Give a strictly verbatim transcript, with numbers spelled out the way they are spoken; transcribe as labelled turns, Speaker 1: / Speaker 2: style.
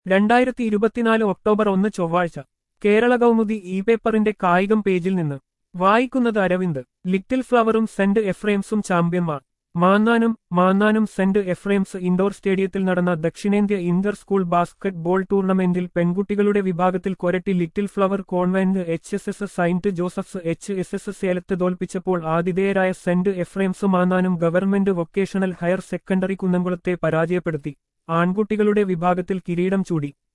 Speaker 1: രണ്ടായിരത്തി ഇരുപത്തിനാല് ഒക്ടോബർ ഒന്ന് ചൊവ്വാഴ്ച കേരള കൗമുദി ഇ പേപ്പറിന്റെ കായികം പേജിൽ നിന്ന് വായിക്കുന്നത് അരവിന്ദ്. ലിറ്റിൽ ഫ്ലവറും സെന്റ് എഫ്രേംസും ചാമ്പ്യന്മാർ. Mannanam Mannanam saint Ephrem's indoor സ്റ്റേഡിയത്തിൽ നടന്ന ദക്ഷിണേന്ത്യ ഇന്റർ സ്കൂൾ ബാസ്കറ്റ് ബോൾ ടൂർണമെന്റിൽ പെൺകുട്ടികളുടെ വിഭാഗത്തിൽ Koratty little flower convent H S S saint Joseph's H S S സേലത്ത് തോൽപ്പിച്ചപ്പോൾ ആതിഥേയരായ saint Ephrem's Mannanam government vocational higher secondary കുന്നംകുളത്തെ പരാജയപ്പെടുത്തി ആൺകുട്ടികളുടെ വിഭാഗത്തിൽ കിരീടം ചൂടി.